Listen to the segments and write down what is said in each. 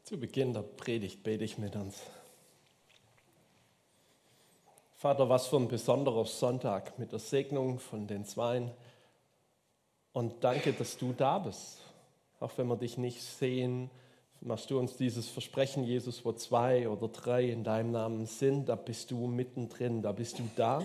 Zu Beginn der Predigt bete ich mit uns. Vater, was für ein besonderer Sonntag mit der Segnung von den Zweien. Und danke, dass du da bist. Auch wenn wir dich nicht sehen, machst du uns dieses Versprechen, Jesus, wo 2 oder 3 in deinem Namen sind, da bist du mittendrin, da bist du da.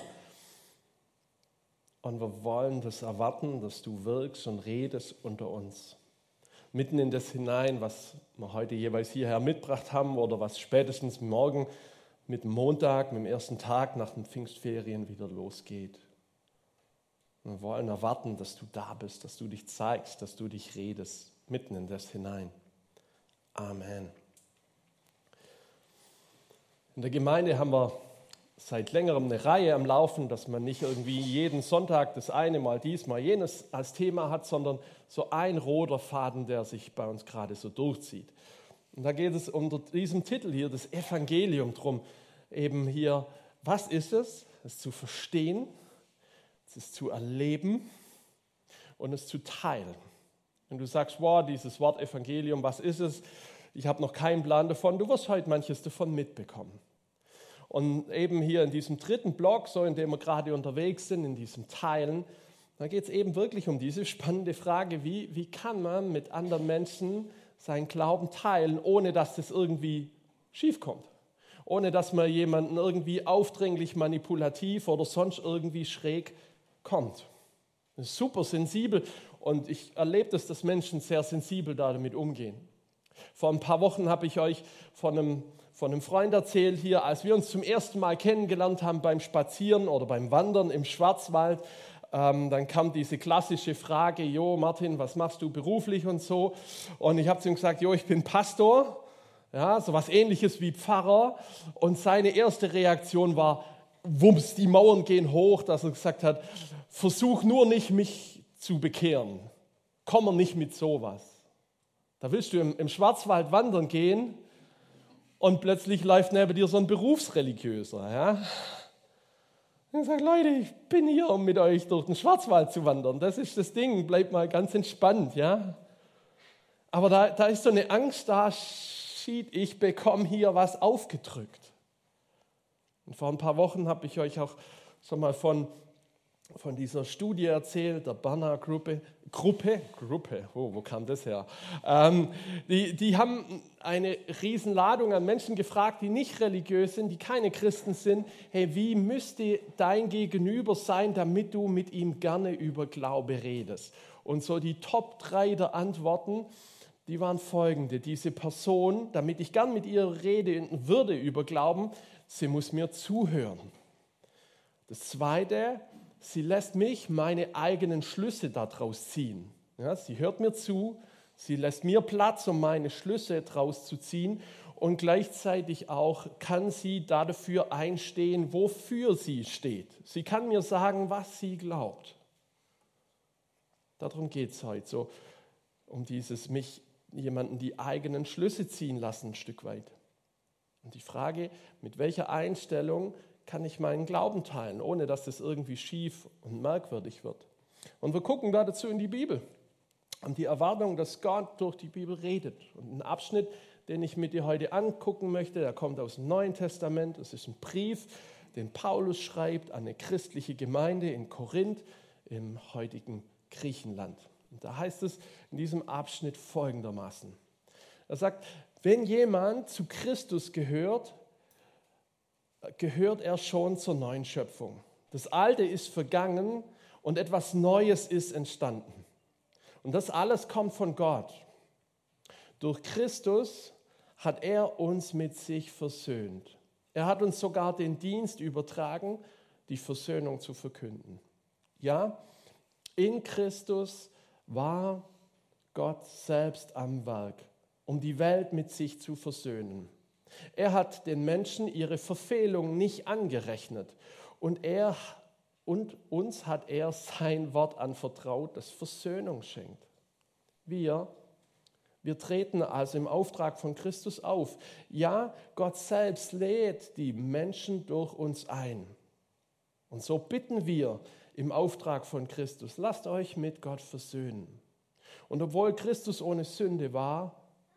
Und wir wollen das erwarten, dass du wirkst und redest unter uns. Mitten in das hinein, was wir heute jeweils hierher mitgebracht haben oder was spätestens morgen mit dem Montag, mit dem ersten Tag nach den Pfingstferien wieder losgeht. Wir wollen erwarten, dass du da bist, dass du dich zeigst, dass du dich redest, mitten in das hinein. Amen. In der Gemeinde haben wir seit längerem eine Reihe am Laufen, dass man nicht irgendwie jeden Sonntag das eine, mal dies, mal jenes als Thema hat, sondern so ein roter Faden, der sich bei uns gerade so durchzieht. Und da geht es unter diesem Titel hier, das Evangelium, drum, eben hier, was ist es? Es zu verstehen, es zu erleben und es zu teilen. Wenn du sagst, wow, dieses Wort Evangelium, was ist es? Ich habe noch keinen Plan davon, du wirst heute manches davon mitbekommen. Und eben hier in diesem dritten Block, so in dem wir gerade unterwegs sind, in diesem Teilen, da geht es eben wirklich um diese spannende Frage, wie kann man mit anderen Menschen seinen Glauben teilen, ohne dass das irgendwie schief kommt. Ohne dass man jemanden irgendwie aufdringlich, manipulativ oder sonst irgendwie schräg kommt. Das ist super sensibel und ich erlebe das, dass Menschen sehr sensibel damit umgehen. Vor ein paar Wochen habe ich euch von einem Freund erzählt hier, als wir uns zum ersten Mal kennengelernt haben beim Spazieren oder beim Wandern im Schwarzwald. Dann kam diese klassische Frage, jo Martin, was machst du beruflich und so. Und ich habe zu ihm gesagt, jo, ich bin Pastor, ja, so was Ähnliches wie Pfarrer. Und seine erste Reaktion war, wumms, die Mauern gehen hoch, dass er gesagt hat, versuch nur nicht, mich zu bekehren. Komm mir nicht mit sowas. Da willst du im Schwarzwald wandern gehen und plötzlich läuft neben dir so ein Berufsreligiöser. Ja? Und ich sage, Leute, ich bin hier, um mit euch durch den Schwarzwald zu wandern. Das ist das Ding, bleibt mal ganz entspannt. Ja? Aber da ist so eine Angst da, ich bekomme hier was aufgedrückt. Und vor ein paar Wochen habe ich euch auch schon mal von dieser Studie erzählt, der Barna Gruppe, wo kam das her? Die haben eine Riesenladung an Menschen gefragt, die nicht religiös sind, die keine Christen sind. Hey, wie müsste dein Gegenüber sein, damit du mit ihm gerne über Glaube redest? Und so die Top 3 der Antworten, die waren folgende. Diese Person, damit ich gern mit ihr reden würde über Glauben, sie muss mir zuhören. Das Zweite, sie lässt mich meine eigenen Schlüsse daraus ziehen. Ja, sie hört mir zu, sie lässt mir Platz, um meine Schlüsse daraus zu ziehen und gleichzeitig auch kann sie dafür einstehen, wofür sie steht. Sie kann mir sagen, was sie glaubt. Darum geht es heute so, um dieses mich jemanden die eigenen Schlüsse ziehen lassen ein Stück weit. Und die Frage, mit welcher Einstellung kann ich meinen Glauben teilen, ohne dass das irgendwie schief und merkwürdig wird. Und wir gucken dazu in die Bibel und die Erwartung, dass Gott durch die Bibel redet. Und ein Abschnitt, den ich mit dir heute angucken möchte, der kommt aus dem Neuen Testament. Es ist ein Brief, den Paulus schreibt an eine christliche Gemeinde in Korinth im heutigen Griechenland. Und da heißt es in diesem Abschnitt folgendermaßen. Er sagt, wenn jemand zu Christus gehört er schon zur neuen Schöpfung. Das Alte ist vergangen und etwas Neues ist entstanden. Und das alles kommt von Gott. Durch Christus hat er uns mit sich versöhnt. Er hat uns sogar den Dienst übertragen, die Versöhnung zu verkünden. Ja, in Christus war Gott selbst am Werk, um die Welt mit sich zu versöhnen. Er hat den Menschen ihre Verfehlung nicht angerechnet und uns hat er sein Wort anvertraut, das Versöhnung schenkt. Wir treten also im Auftrag von Christus auf. Ja, Gott selbst lädt die Menschen durch uns ein. Und so bitten wir im Auftrag von Christus, lasst euch mit Gott versöhnen. Und obwohl Christus ohne Sünde war,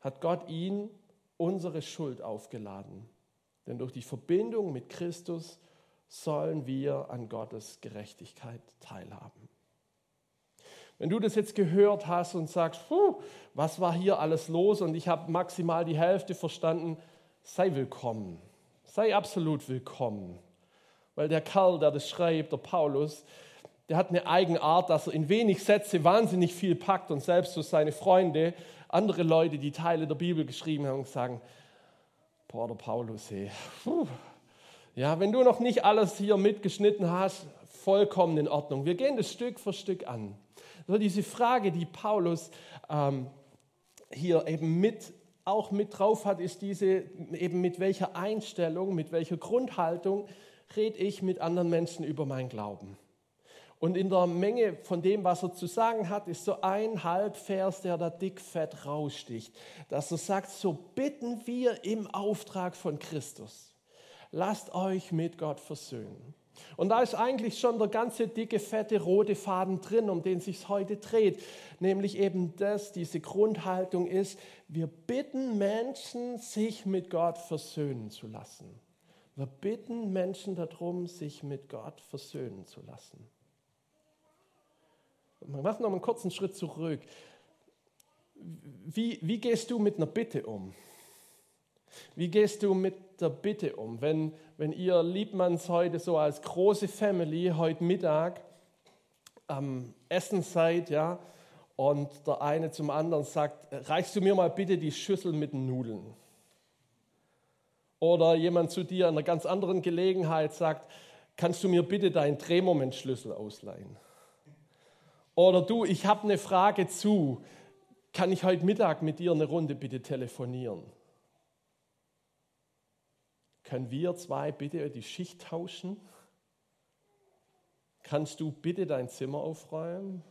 hat Gott ihn unsere Schuld aufgeladen. Denn durch die Verbindung mit Christus sollen wir an Gottes Gerechtigkeit teilhaben. Wenn du das jetzt gehört hast und sagst, was war hier alles los und ich habe maximal die Hälfte verstanden, sei willkommen, sei absolut willkommen. Weil der Kerl, der das schreibt, der Paulus, der hat eine Eigenart, dass er in wenig Sätze wahnsinnig viel packt und selbst so seine Freunde, andere Leute, die Teile der Bibel geschrieben haben, sagen, boah, der Paulus, hey, ja, wenn du noch nicht alles hier mitgeschnitten hast, vollkommen in Ordnung. Wir gehen das Stück für Stück an. Also diese Frage, die Paulus hier eben auch mit drauf hat, ist diese, eben mit welcher Einstellung, mit welcher Grundhaltung rede ich mit anderen Menschen über meinen Glauben. Und in der Menge von dem, was er zu sagen hat, ist so ein Halbvers, der da dickfett raussticht. Dass er sagt, so bitten wir im Auftrag von Christus. Lasst euch mit Gott versöhnen. Und da ist eigentlich schon der ganze dicke, fette, rote Faden drin, um den es sich heute dreht. Nämlich eben diese Grundhaltung ist, wir bitten Menschen, sich mit Gott versöhnen zu lassen. Wir bitten Menschen darum, sich mit Gott versöhnen zu lassen. Wir machen noch einen kurzen Schritt zurück. Wie gehst du mit einer Bitte um? Wie gehst du mit der Bitte um? Wenn ihr Liebmanns heute so als große Family heute Mittag am Essen seid, ja, und der eine zum anderen sagt, reichst du mir mal bitte die Schüssel mit den Nudeln? Oder jemand zu dir in einer ganz anderen Gelegenheit sagt, kannst du mir bitte deinen Drehmomentschlüssel ausleihen? Oder du, ich habe eine Frage zu, kann ich heute Mittag mit dir eine Runde bitte telefonieren? Können wir zwei bitte die Schicht tauschen? Kannst du bitte dein Zimmer aufräumen?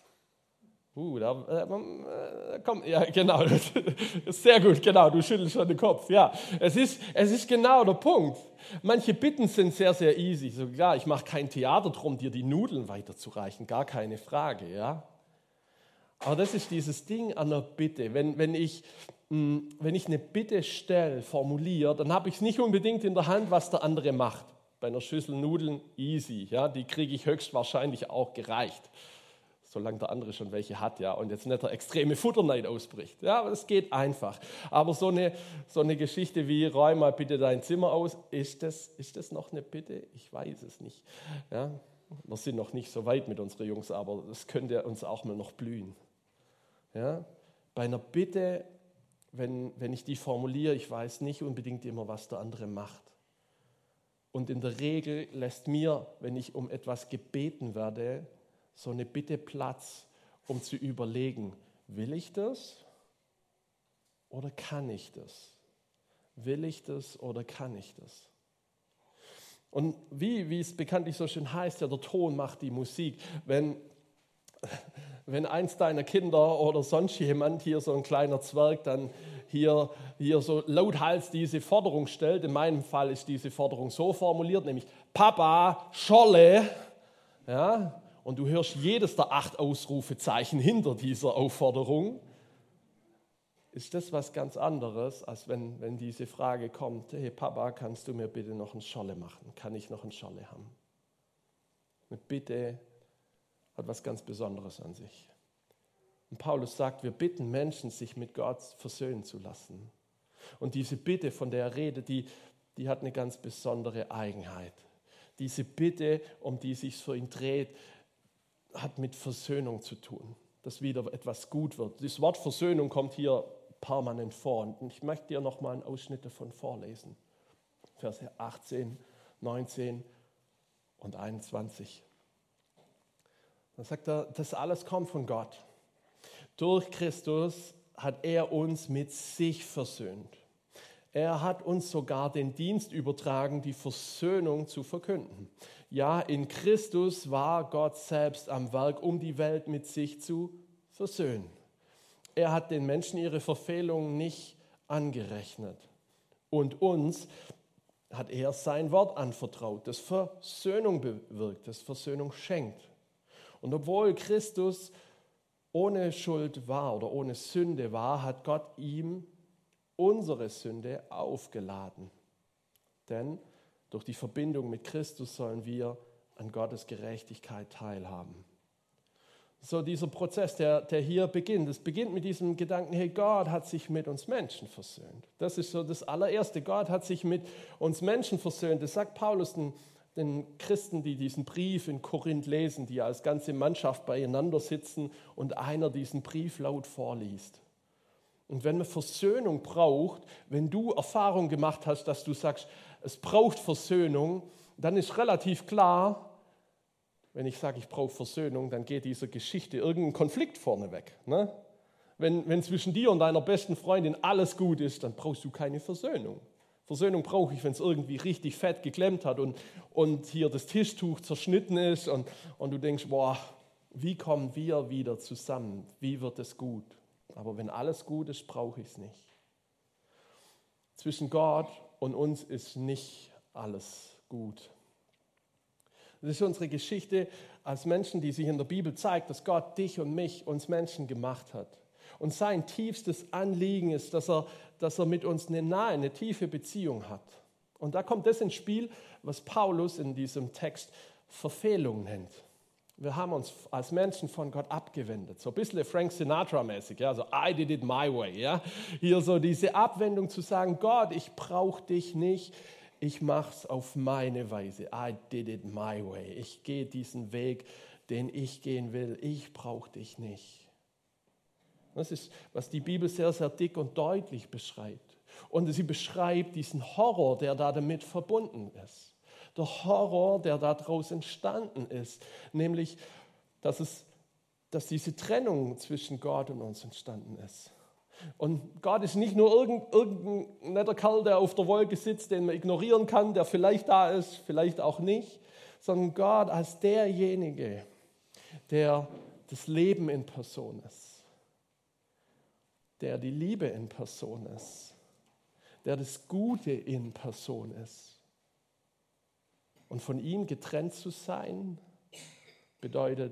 Komm, ja, genau, sehr gut, genau, du schüttelst schon den Kopf, ja. Es ist genau der Punkt. Manche Bitten sind sehr, sehr easy. So, ja, ich mache kein Theater drum, dir die Nudeln weiterzureichen, gar keine Frage, ja. Aber das ist dieses Ding an der Bitte. Wenn ich eine Bitte stelle, formuliere, dann habe ich es nicht unbedingt in der Hand, was der andere macht. Bei einer Schüssel Nudeln easy, ja, die kriege ich höchstwahrscheinlich auch gereicht. Solange der andere schon welche hat, ja, und jetzt nicht der extreme Futterneid ausbricht. Ja, aber das geht einfach. Aber so eine Geschichte wie, räum mal bitte dein Zimmer aus, ist das noch eine Bitte? Ich weiß es nicht. Ja, wir sind noch nicht so weit mit unseren Jungs, aber das könnte uns auch mal noch blühen. Ja, bei einer Bitte, wenn ich die formuliere, ich weiß nicht unbedingt immer, was der andere macht. Und in der Regel lässt mir, wenn ich um etwas gebeten werde, so eine Bitte Platz, um zu überlegen, will ich das oder kann ich das? Will ich das oder kann ich das? Und wie es bekanntlich so schön heißt, ja, der Ton macht die Musik. Wenn eins deiner Kinder oder sonst jemand, hier so ein kleiner Zwerg, dann hier so lauthals diese Forderung stellt, in meinem Fall ist diese Forderung so formuliert, nämlich Papa, Scholle, ja, und du hörst jedes der 8 Ausrufezeichen hinter dieser Aufforderung, ist das was ganz anderes, als wenn diese Frage kommt, hey Papa, kannst du mir bitte noch einen Scholle machen? Kann ich noch einen Scholle haben? Eine Bitte hat was ganz Besonderes an sich. Und Paulus sagt, wir bitten Menschen, sich mit Gott versöhnen zu lassen. Und diese Bitte, von der er redet, die hat eine ganz besondere Eigenheit. Diese Bitte, um die es sich für ihn dreht, hat mit Versöhnung zu tun, dass wieder etwas gut wird. Das Wort Versöhnung kommt hier permanent vor. Und ich möchte dir noch mal einen Ausschnitt davon vorlesen. Verse 18, 19 und 21. Dann sagt er, das alles kommt von Gott. Durch Christus hat er uns mit sich versöhnt. Er hat uns sogar den Dienst übertragen, die Versöhnung zu verkünden. Ja, in Christus war Gott selbst am Werk, um die Welt mit sich zu versöhnen. Er hat den Menschen ihre Verfehlungen nicht angerechnet. Und uns hat er sein Wort anvertraut, das Versöhnung bewirkt, das Versöhnung schenkt. Und obwohl Christus ohne Schuld war oder ohne Sünde war, hat Gott ihm unsere Sünde aufgeladen. Denn durch die Verbindung mit Christus sollen wir an Gottes Gerechtigkeit teilhaben. So dieser Prozess, der hier beginnt. Es beginnt mit diesem Gedanken, hey, Gott hat sich mit uns Menschen versöhnt. Das ist so das allererste. Gott hat sich mit uns Menschen versöhnt. Das sagt Paulus den Christen, die diesen Brief in Korinth lesen, die als ganze Mannschaft beieinander sitzen und einer diesen Brief laut vorliest. Und wenn man Versöhnung braucht, wenn du Erfahrung gemacht hast, dass du sagst, es braucht Versöhnung, dann ist relativ klar, wenn ich sage, ich brauche Versöhnung, dann geht dieser Geschichte irgendein Konflikt vorne weg. Ne? Wenn zwischen dir und deiner besten Freundin alles gut ist, dann brauchst du keine Versöhnung. Versöhnung brauche ich, wenn es irgendwie richtig fett geklemmt hat und hier das Tischtuch zerschnitten ist und du denkst, boah, wie kommen wir wieder zusammen? Wie wird es gut? Aber wenn alles gut ist, brauche ich es nicht. Zwischen Gott und uns ist nicht alles gut. Das ist unsere Geschichte als Menschen, die sich in der Bibel zeigt, dass Gott dich und mich, uns Menschen gemacht hat. Und sein tiefstes Anliegen ist, dass er mit uns eine nahe, eine tiefe Beziehung hat. Und da kommt das ins Spiel, was Paulus in diesem Text Verfehlung nennt. Wir haben uns als Menschen von Gott abgewendet. So ein bisschen Frank Sinatra-mäßig, ja, so I did it my way. Ja. Hier so diese Abwendung zu sagen, Gott, ich brauche dich nicht, ich mache es auf meine Weise. I did it my way. Ich gehe diesen Weg, den ich gehen will. Ich brauche dich nicht. Das ist, was die Bibel sehr, sehr dick und deutlich beschreibt. Und sie beschreibt diesen Horror, der da damit verbunden ist. Der Horror, der daraus entstanden ist, nämlich, dass diese Trennung zwischen Gott und uns entstanden ist. Und Gott ist nicht nur irgendein netter Kerl, der auf der Wolke sitzt, den man ignorieren kann, der vielleicht da ist, vielleicht auch nicht, sondern Gott als derjenige, der das Leben in Person ist, der die Liebe in Person ist, der das Gute in Person ist. Und von ihm getrennt zu sein, bedeutet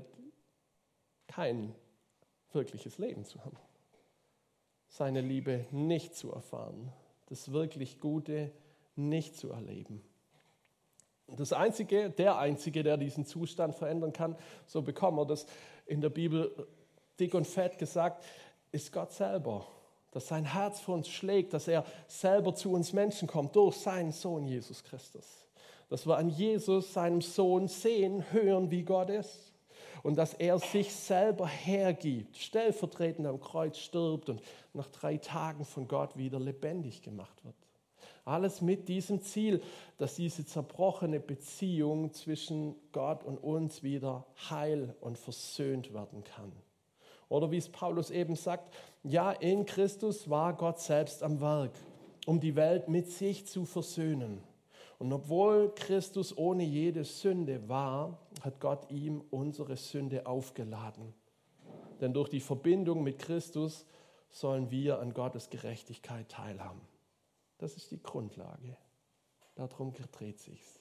kein wirkliches Leben zu haben. Seine Liebe nicht zu erfahren, das wirklich Gute nicht zu erleben. Und der Einzige, der diesen Zustand verändern kann, so bekommen wir das in der Bibel dick und fett gesagt, ist Gott selber. Dass sein Herz für uns schlägt, dass er selber zu uns Menschen kommt durch seinen Sohn Jesus Christus. Dass wir an Jesus, seinem Sohn, sehen, hören, wie Gott ist. Und dass er sich selber hergibt, stellvertretend am Kreuz stirbt und nach 3 Tagen von Gott wieder lebendig gemacht wird. Alles mit diesem Ziel, dass diese zerbrochene Beziehung zwischen Gott und uns wieder heil und versöhnt werden kann. Oder wie es Paulus eben sagt, ja, in Christus war Gott selbst am Werk, um die Welt mit sich zu versöhnen. Und obwohl Christus ohne jede Sünde war, hat Gott ihm unsere Sünde aufgeladen. Denn durch die Verbindung mit Christus sollen wir an Gottes Gerechtigkeit teilhaben. Das ist die Grundlage. Darum dreht sich's.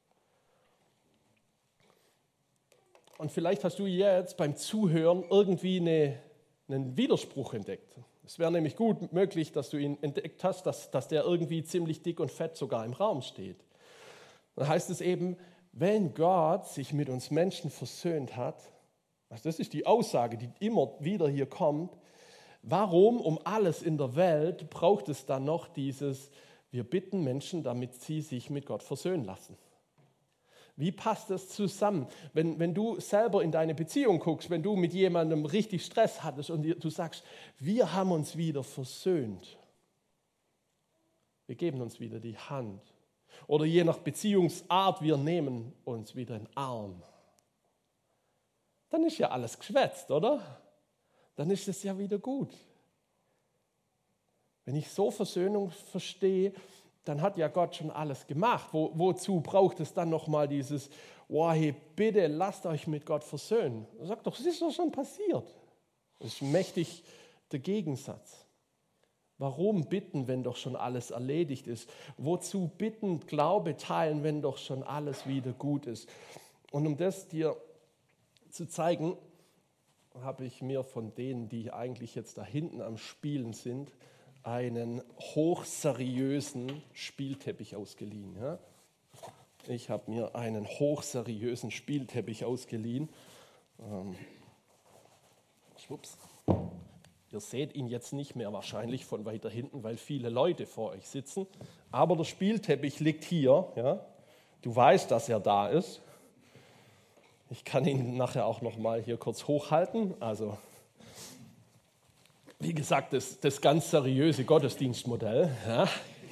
Und vielleicht hast du jetzt beim Zuhören irgendwie einen Widerspruch entdeckt. Es wäre nämlich gut möglich, dass du ihn entdeckt hast, dass der irgendwie ziemlich dick und fett sogar im Raum steht. Dann heißt es eben, wenn Gott sich mit uns Menschen versöhnt hat, also das ist die Aussage, die immer wieder hier kommt, warum um alles in der Welt braucht es dann noch dieses, wir bitten Menschen, damit sie sich mit Gott versöhnen lassen? Wie passt das zusammen? Wenn du selber in deine Beziehung guckst, wenn du mit jemandem richtig Stress hattest und du sagst, wir haben uns wieder versöhnt. Wir geben uns wieder die Hand. Oder je nach Beziehungsart, wir nehmen uns wieder in den Arm. Dann ist ja alles geschwätzt, oder? Dann ist es ja wieder gut. Wenn ich so Versöhnung verstehe, dann hat ja Gott schon alles gemacht. Wozu braucht es dann nochmal dieses, oh, hey, bitte lasst euch mit Gott versöhnen? Er sagt doch, es ist doch schon passiert. Das ist mächtig der Gegensatz. Warum bitten, wenn doch schon alles erledigt ist? Wozu bitten, Glaube teilen, wenn doch schon alles wieder gut ist? Und um das dir zu zeigen, habe ich mir von denen, die eigentlich jetzt da hinten am Spielen sind, einen hochseriösen Spielteppich ausgeliehen. Ja? Ich habe mir einen hochseriösen Spielteppich ausgeliehen. Schwupps. Ihr seht ihn jetzt nicht mehr wahrscheinlich von weiter hinten, weil viele Leute vor euch sitzen. Aber der Spielteppich liegt hier. Ja? Du weißt, dass er da ist. Ich kann ihn nachher auch noch mal hier kurz hochhalten. Also, wie gesagt, das ganz seriöse Gottesdienstmodell. Ja?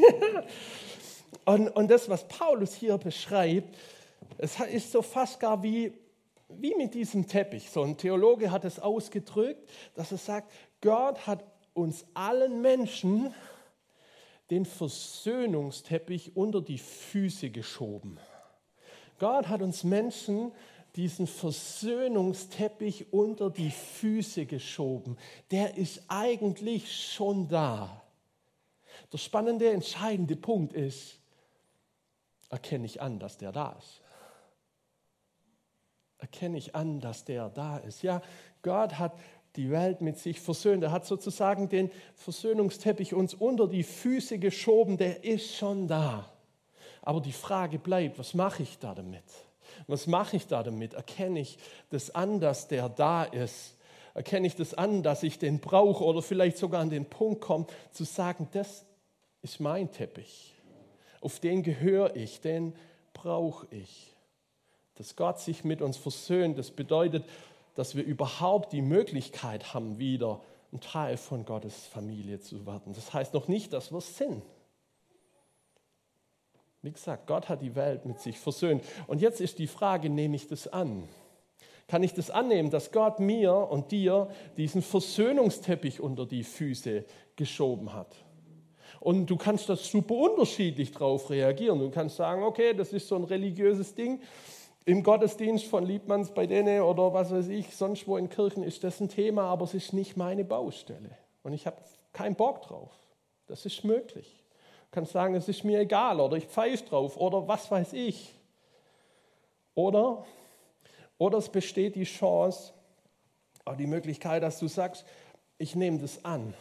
Und das, was Paulus hier beschreibt, es ist so fast gar wie mit diesem Teppich. So ein Theologe hat es ausgedrückt, dass er sagt, Gott hat uns allen Menschen den Versöhnungsteppich unter die Füße geschoben. Gott hat uns Menschen diesen Versöhnungsteppich unter die Füße geschoben. Der ist eigentlich schon da. Der spannende, entscheidende Punkt ist, erkenne ich an, dass der da ist. Erkenne ich an, dass der da ist. Ja, Gott hat die Welt mit sich versöhnt. Er hat sozusagen den Versöhnungsteppich uns unter die Füße geschoben. Der ist schon da. Aber die Frage bleibt, was mache ich da damit? Was mache ich da damit? Erkenne ich das an, dass der da ist? Erkenne ich das an, dass ich den brauche oder vielleicht sogar an den Punkt komme, zu sagen, das ist mein Teppich. Auf den gehöre ich, den brauche ich. Dass Gott sich mit uns versöhnt, das bedeutet, dass wir überhaupt die Möglichkeit haben, wieder ein Teil von Gottes Familie zu werden. Das heißt noch nicht, dass wir es sind. Wie gesagt, Gott hat die Welt mit sich versöhnt. Und jetzt ist die Frage, nehme ich das an? Kann ich das annehmen, dass Gott mir und dir diesen Versöhnungsteppich unter die Füße geschoben hat? Und du kannst das super unterschiedlich drauf reagieren. Du kannst sagen, okay, das ist so ein religiöses Ding. Im Gottesdienst von Liebmanns bei denen oder was weiß ich, sonst wo in Kirchen ist das ein Thema, aber es ist nicht meine Baustelle. Und ich habe keinen Bock drauf. Das ist möglich. Du kannst sagen, es ist mir egal oder ich pfeife drauf oder was weiß ich. Oder es besteht die Chance, auch die Möglichkeit, dass du sagst, ich nehme das an.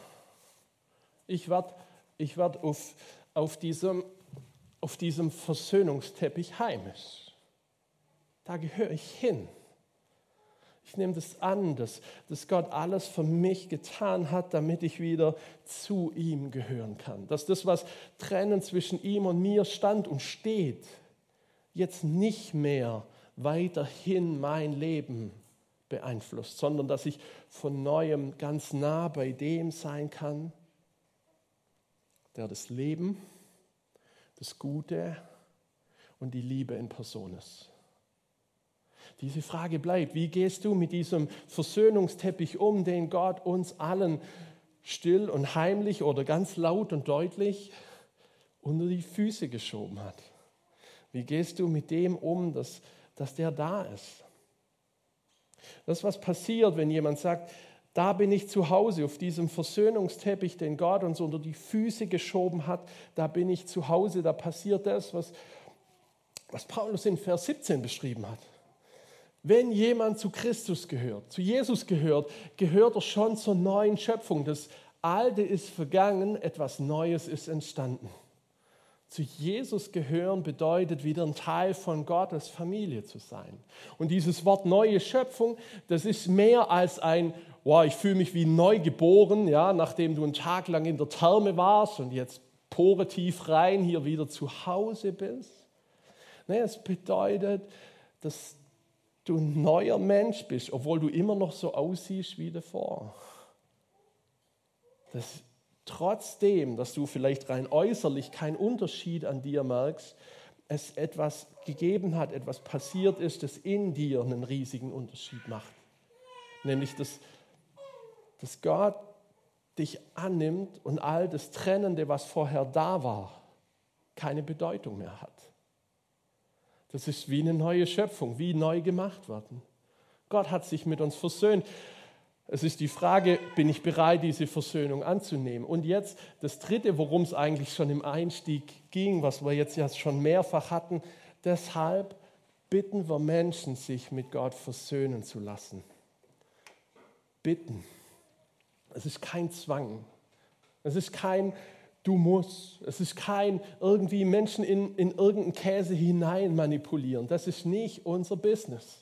Ich werd auf diesem Versöhnungsteppich heimisch. Da gehöre ich hin. Ich nehme das an, dass Gott alles für mich getan hat, damit ich wieder zu ihm gehören kann. Dass das, was trennend zwischen ihm und mir stand und steht, jetzt nicht mehr weiterhin mein Leben beeinflusst, sondern dass ich von Neuem ganz nah bei dem sein kann, der das Leben, das Gute und die Liebe in Person ist. Diese Frage bleibt, wie gehst du mit diesem Versöhnungsteppich um, den Gott uns allen still und heimlich oder ganz laut und deutlich unter die Füße geschoben hat? Wie gehst du mit dem um, dass der da ist? Das ist, was passiert, wenn jemand sagt, da bin ich zu Hause, auf diesem Versöhnungsteppich, den Gott uns unter die Füße geschoben hat, da bin ich zu Hause, da passiert das, was Paulus in Vers 17 beschrieben hat. Wenn jemand zu Christus gehört, zu Jesus gehört, gehört er schon zur neuen Schöpfung. Das Alte ist vergangen, etwas Neues ist entstanden. Zu Jesus gehören bedeutet, wieder ein Teil von Gottes Familie zu sein. Und dieses Wort neue Schöpfung, das ist mehr als ein, wow, ich fühle mich wie neu geboren, ja, nachdem du einen Tag lang in der Therme warst und jetzt Pore tief rein hier wieder zu Hause bist. Nee, es bedeutet, dass du ein neuer Mensch bist, obwohl du immer noch so aussiehst wie davor. Dass trotzdem, dass du vielleicht rein äußerlich keinen Unterschied an dir merkst, es etwas gegeben hat, etwas passiert ist, das in dir einen riesigen Unterschied macht. Nämlich, dass Gott dich annimmt und all das Trennende, was vorher da war, keine Bedeutung mehr hat. Das ist wie eine neue Schöpfung, wie neu gemacht werden. Gott hat sich mit uns versöhnt. Es ist die Frage, bin ich bereit, diese Versöhnung anzunehmen? Und jetzt das Dritte, worum es eigentlich schon im Einstieg ging, was wir jetzt ja schon mehrfach hatten, deshalb bitten wir Menschen, sich mit Gott versöhnen zu lassen. bitten. Es ist kein Zwang. Es ist kein Du musst. Es ist kein irgendwie Menschen in irgendeinen Käse hinein manipulieren. Das ist nicht unser Business.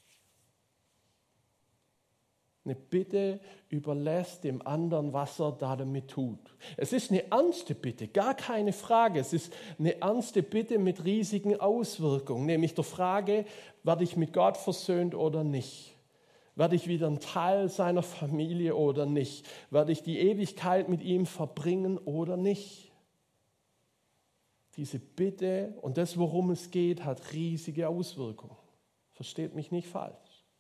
Eine Bitte überlässt dem anderen, was er da damit tut. Es ist eine ernste Bitte, gar keine Frage. Es ist eine ernste Bitte mit riesigen Auswirkungen, nämlich der Frage, werde ich mit Gott versöhnt oder nicht? Werde ich wieder ein Teil seiner Familie oder nicht? Werde ich die Ewigkeit mit ihm verbringen oder nicht? Diese Bitte und das, worum es geht, hat riesige Auswirkungen. Versteht mich nicht falsch.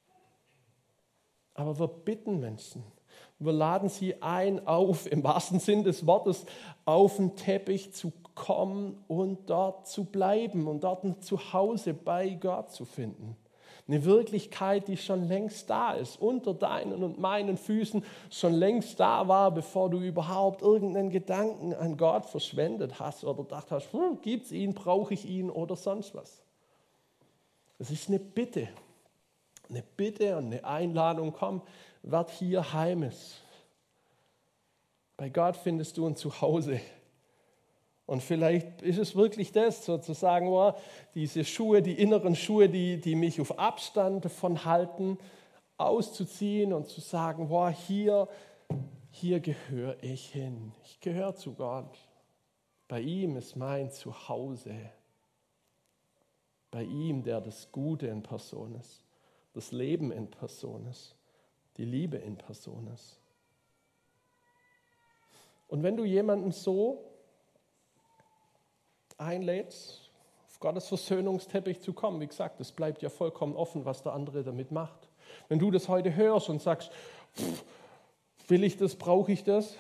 Aber wir bitten Menschen. Wir laden sie ein, im wahrsten Sinn des Wortes, auf den Teppich zu kommen und dort zu bleiben und dort ein Zuhause bei Gott zu finden. Eine Wirklichkeit, die schon längst da ist, unter deinen und meinen Füßen schon längst da war, bevor du überhaupt irgendeinen Gedanken an Gott verschwendet hast oder gedacht hast, gibt es ihn, brauche ich ihn oder sonst was. Es ist eine Bitte und eine Einladung, komm, werd hier heimisch. Bei Gott findest du ein Zuhause. Und vielleicht ist es wirklich das, sozusagen, diese Schuhe, die inneren Schuhe, die mich auf Abstand davon halten, auszuziehen und zu sagen, hier gehöre ich hin. Ich gehöre zu Gott. Bei ihm ist mein Zuhause. Bei ihm, der das Gute in Person ist, das Leben in Person ist, die Liebe in Person ist. Und wenn du jemanden so einlädst, auf Gottes Versöhnungsteppich zu kommen, wie gesagt, es bleibt ja vollkommen offen, was der andere damit macht. Wenn du das heute hörst und sagst, will ich das, brauche ich das?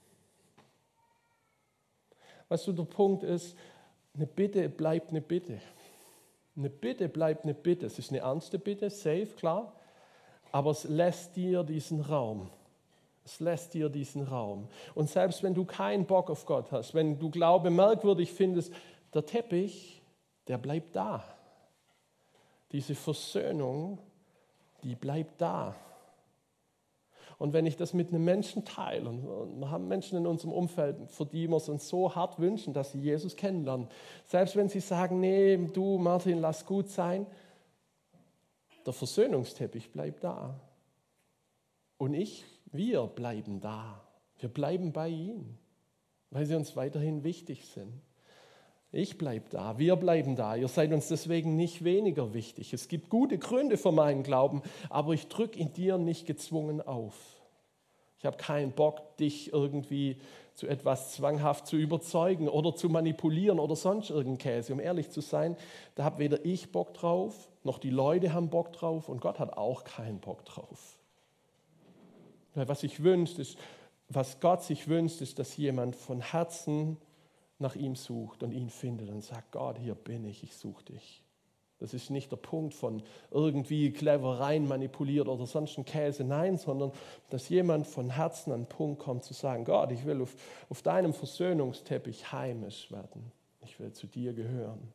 Weißt du, der Punkt ist, eine Bitte bleibt eine Bitte. Eine Bitte bleibt eine Bitte. Es ist eine ernste Bitte, safe, klar, aber es lässt dir diesen Raum. Es lässt dir diesen Raum. Und selbst wenn du keinen Bock auf Gott hast, wenn du Glaube merkwürdig findest, der Teppich, der bleibt da. Diese Versöhnung, die bleibt da. Und wenn ich das mit einem Menschen teile, und wir haben Menschen in unserem Umfeld, für die wir es uns so hart wünschen, dass sie Jesus kennenlernen, selbst wenn sie sagen, nee, du Martin, lass gut sein, der Versöhnungsteppich bleibt da. Und wir bleiben da. Wir bleiben bei ihm, weil sie uns weiterhin wichtig sind. Ich bleibe da, wir bleiben da. Ihr seid uns deswegen nicht weniger wichtig. Es gibt gute Gründe für meinen Glauben, aber ich drücke in dir nicht gezwungen auf. Ich habe keinen Bock, dich irgendwie zu etwas zwanghaft zu überzeugen oder zu manipulieren oder sonst irgendein Käse. Um ehrlich zu sein, da habe weder ich Bock drauf, noch die Leute haben Bock drauf und Gott hat auch keinen Bock drauf. Weil was Gott sich wünscht, ist, dass jemand von Herzen nach ihm sucht und ihn findet und sagt, Gott, hier bin ich suche dich. Das ist nicht der Punkt von irgendwie clever rein manipuliert oder sonst ein Käse, nein, sondern dass jemand von Herzen an den Punkt kommt zu sagen, Gott, ich will auf deinem Versöhnungsteppich heimisch werden. Ich will zu dir gehören.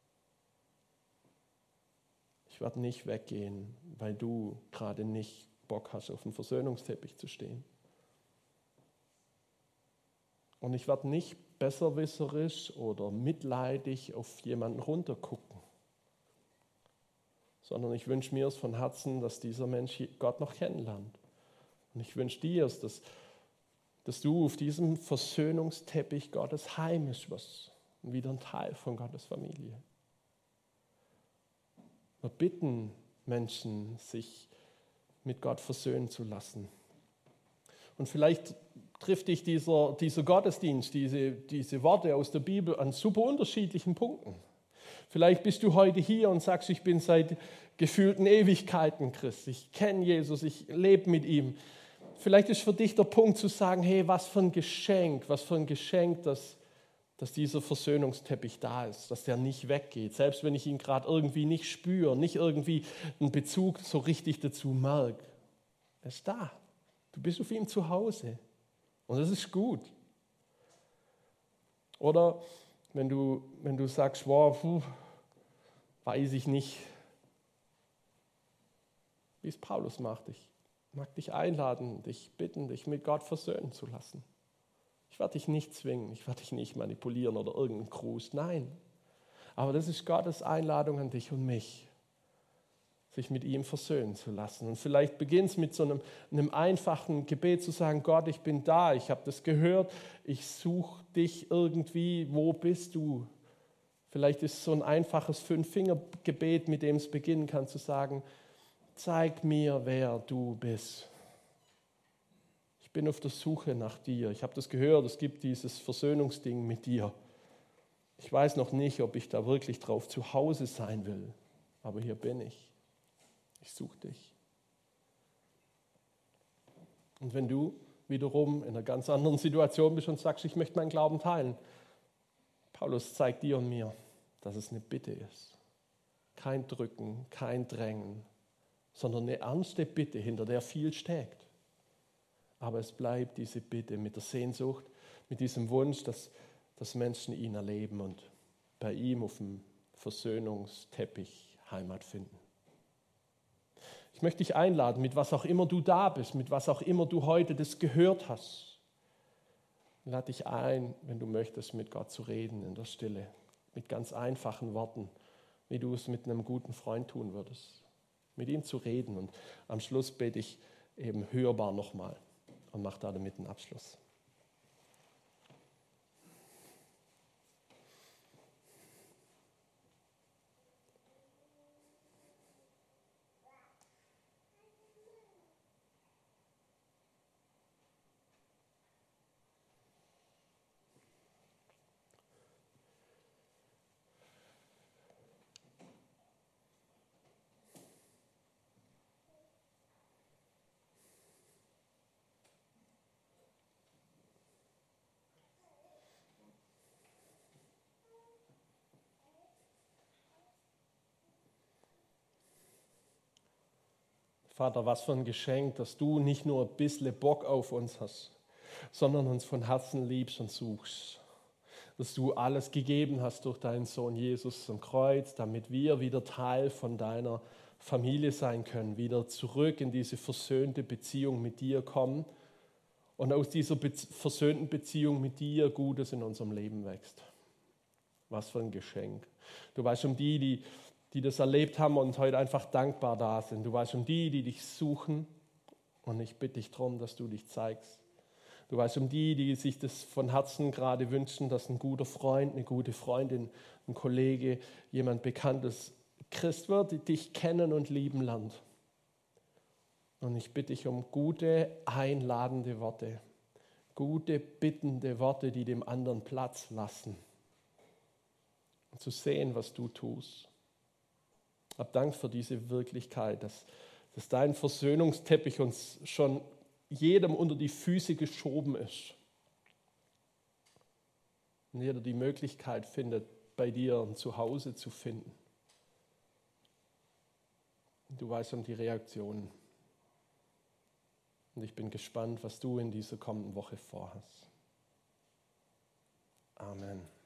Ich werde nicht weggehen, weil du gerade nicht Bock hast, auf dem Versöhnungsteppich zu stehen. Und ich werde nicht besserwisserisch oder mitleidig auf jemanden runtergucken, sondern ich wünsche mir es von Herzen, dass dieser Mensch Gott noch kennenlernt. Und ich wünsche dir es, dass du auf diesem Versöhnungsteppich Gottes heimisch wirst und wieder ein Teil von Gottes Familie. Wir bitten Menschen, sich mit Gott versöhnen zu lassen. Und vielleicht trifft dich dieser Gottesdienst, diese Worte aus der Bibel an super unterschiedlichen Punkten. Vielleicht bist du heute hier und sagst, ich bin seit gefühlten Ewigkeiten Christ. Ich kenne Jesus, ich lebe mit ihm. Vielleicht ist für dich der Punkt zu sagen, hey, was für ein Geschenk, dass dieser Versöhnungsteppich da ist, dass der nicht weggeht. Selbst wenn ich ihn gerade irgendwie nicht spüre, nicht irgendwie einen Bezug so richtig dazu merke. Er ist da. Du bist auf ihm zu Hause. Und das ist gut. Oder wenn du sagst, wow, weiß ich nicht, wie es Paulus macht. Ich mag dich einladen, dich bitten, dich mit Gott versöhnen zu lassen. Ich werde dich nicht zwingen, ich werde dich nicht manipulieren oder irgendeinen Gruß, nein. Aber das ist Gottes Einladung an dich und mich, sich mit ihm versöhnen zu lassen. Und vielleicht beginnt es mit so einem einfachen Gebet zu sagen, Gott, ich bin da, ich habe das gehört, ich suche dich irgendwie, wo bist du? Vielleicht ist es so ein einfaches 5-Finger-Gebet, mit dem es beginnen kann, zu sagen, zeig mir, wer du bist. Ich bin auf der Suche nach dir. Ich habe das gehört, es gibt dieses Versöhnungsding mit dir. Ich weiß noch nicht, ob ich da wirklich drauf zu Hause sein will, aber hier bin ich. Ich suche dich. Und wenn du wiederum in einer ganz anderen Situation bist und sagst, ich möchte meinen Glauben teilen, Paulus zeigt dir und mir, dass es eine Bitte ist. Kein Drücken, kein Drängen, sondern eine ernste Bitte, hinter der viel steckt. Aber es bleibt diese Bitte mit der Sehnsucht, mit diesem Wunsch, dass Menschen ihn erleben und bei ihm auf dem Versöhnungsteppich Heimat finden. Ich möchte dich einladen, mit was auch immer du da bist, mit was auch immer du heute das gehört hast. Lade dich ein, wenn du möchtest, mit Gott zu reden in der Stille, mit ganz einfachen Worten, wie du es mit einem guten Freund tun würdest. Mit ihm zu reden und am Schluss bete ich eben hörbar nochmal und mache damit einen Abschluss. Vater, was für ein Geschenk, dass du nicht nur ein bisschen Bock auf uns hast, sondern uns von Herzen liebst und suchst. Dass du alles gegeben hast durch deinen Sohn Jesus am Kreuz, damit wir wieder Teil von deiner Familie sein können, wieder zurück in diese versöhnte Beziehung mit dir kommen und aus dieser versöhnten Beziehung mit dir Gutes in unserem Leben wächst. Was für ein Geschenk. Du weißt um die das erlebt haben und heute einfach dankbar da sind. Du weißt um die dich suchen und ich bitte dich darum, dass du dich zeigst. Du weißt um die sich das von Herzen gerade wünschen, dass ein guter Freund, eine gute Freundin, ein Kollege, jemand Bekanntes Christ wird, die dich kennen und lieben lernt. Und ich bitte dich um gute, einladende Worte, gute, bittende Worte, die dem anderen Platz lassen. Und zu sehen, was du tust. Hab Dank für diese Wirklichkeit, dass dein Versöhnungsteppich uns schon jedem unter die Füße geschoben ist. Und jeder die Möglichkeit findet, bei dir ein Zuhause zu finden. Und du weißt um die Reaktionen. Und ich bin gespannt, was du in dieser kommenden Woche vorhast. Amen.